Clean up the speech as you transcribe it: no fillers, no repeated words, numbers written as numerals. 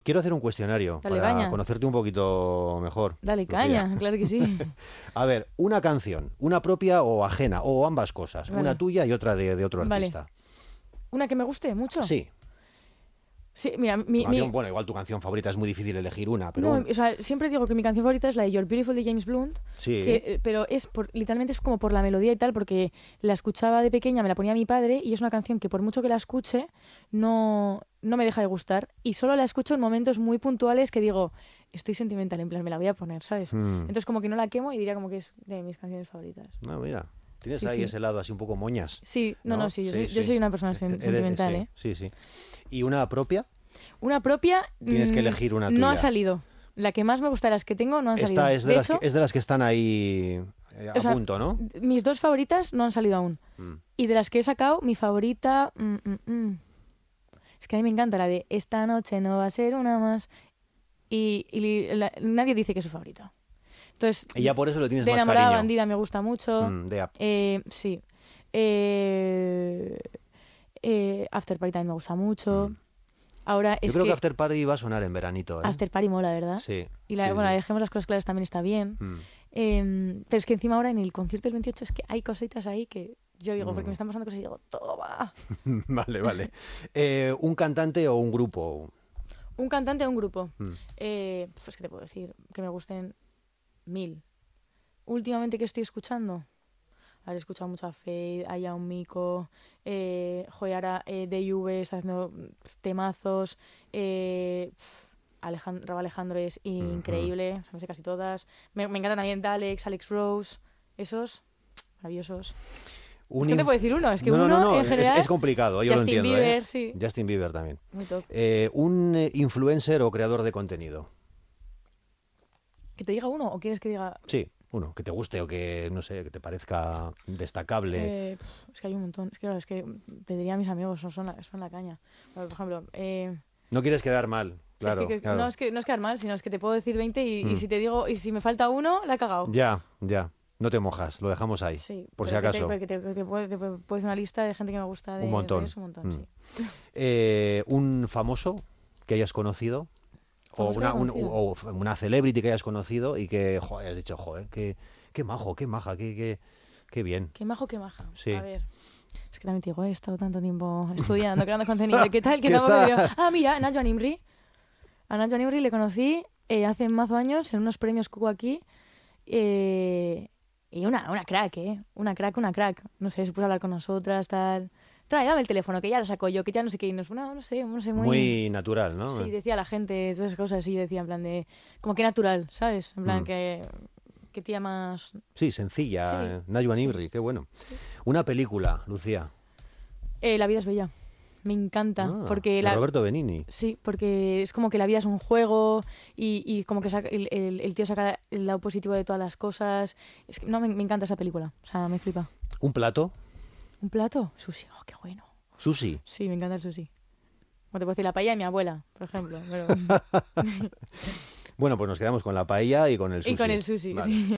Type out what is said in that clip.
Quiero hacer un cuestionario Dale para caña. conocerte un poquito mejor. Dale Lucía. caña, claro que sí. A ver, una canción, una propia o ajena, o ambas cosas. Vale. Una tuya y otra de otro Vale. artista. ¿Una que me guste mucho? Sí. Sí, mira, Tu canción, bueno, igual tu canción favorita es muy difícil elegir una, pero... No, o sea, siempre digo que mi canción favorita es la de You're Beautiful de James Blunt, sí. pero literalmente es como por la melodía y tal, porque la escuchaba de pequeña, me la ponía mi padre, y es una canción que por mucho que la escuche, no me deja de gustar. Y solo la escucho en momentos muy puntuales que digo, estoy sentimental, en plan, me la voy a poner, ¿sabes? Entonces como que no la quemo y diría como que es de mis canciones favoritas. No, mira, tienes Sí, ahí sí. ese lado así un poco moñas. Sí, no, sí, yo Sí. soy una persona sentimental, sí, ¿eh? Sí, sí. ¿Y una propia? Una propia... Tienes que elegir una No tuya. ha salido. La que más me gusta de las que tengo no han salido. Esta es de, es de las que están ahí a o sea, punto, ¿no? Mis dos favoritas no han salido aún. Y de las que he sacado, mi favorita... Es que a mí me encanta la de Esta noche no va a ser una más. Y nadie dice que es su favorita. Entonces, Y ya por eso lo tienes de más Enamorada cariño. Bandida me gusta mucho. Sí. After Party también me gusta mucho. Ahora Yo creo que After Party va a sonar en veranito, ¿eh? After Party mola, ¿verdad? Sí. Y sí, bueno, sí. dejemos las cosas claras, también está bien. Pero es que encima ahora en el concierto del 28 es que hay cositas ahí que yo digo, porque me están pasando cosas y digo, toma. Vale. ¿Un cantante o un grupo? ¿Un cantante o un grupo? Pues qué te puedo decir, que me gusten 1000. Últimamente, ¿qué estoy escuchando? He escuchado mucho a Fade, a Yaun Miko, ahora D.I.V. está haciendo temazos, Raúl Alejandro es increíble, o sea, me sé casi todas. Me encantan también Dalex, Alex Rose, esos, maravillosos. Es que te puedo decir uno, es que uno en general... Es complicado, yo Justin lo entiendo. Bieber, sí. Justin Bieber también. Muy top. ¿Un influencer o creador de contenido? ¿Que te diga uno o quieres que diga...? Sí, uno, que te guste o que, no sé, que te parezca destacable. Es que hay un montón. Es que, claro, es que te diría a mis amigos, son la caña. Por ejemplo... No quieres quedar mal, claro. Claro. No es quedar mal, sino es que te puedo decir 20 y si te digo, y si me falta uno, la he cagado. Ya. No te mojas, lo dejamos ahí, Sí, por si acaso. Te puedo decir una lista de gente que me gusta de... Un montón. Un montón, sí. ¿Un famoso que hayas conocido? O una celebrity que hayas conocido y que hayas dicho, qué majo, qué maja, qué bien. Qué majo, qué maja. Sí. A ver, es que también te digo, he estado tanto tiempo estudiando, creando contenido. ¿Qué tal? Mira, Najwa Nimri. A Najwa Nimri le conocí hace mazo años en unos premios Cuco aquí. Y una crack, ¿eh? Una crack. No sé, se puso a hablar con nosotras, tal... Trae, dame el teléfono, que ya lo saco yo, que ya no sé qué. Y no sé, muy natural, ¿no? Sí, decía la gente, todas esas cosas, y decía en plan de... Como que natural, ¿sabes? En plan que tía más... Sí, sencilla. Sí. Najwa Nimri, qué bueno. Sí. Una película, Lucía. La vida es bella. Me encanta. Porque de Roberto Benigni. Sí, porque es como que la vida es un juego y como que el tío saca el lado positivo de todas las cosas. Es que, me encanta esa película. O sea, me flipa. ¿Un plato? ¿Un plato? Sushi. Oh, qué bueno. ¿Sushi? Sí, me encanta el sushi. Como te puedo decir, la paella de mi abuela, por ejemplo. Pero... Bueno, pues nos quedamos con la paella y con el sushi. Y con el sushi, vale. Sí.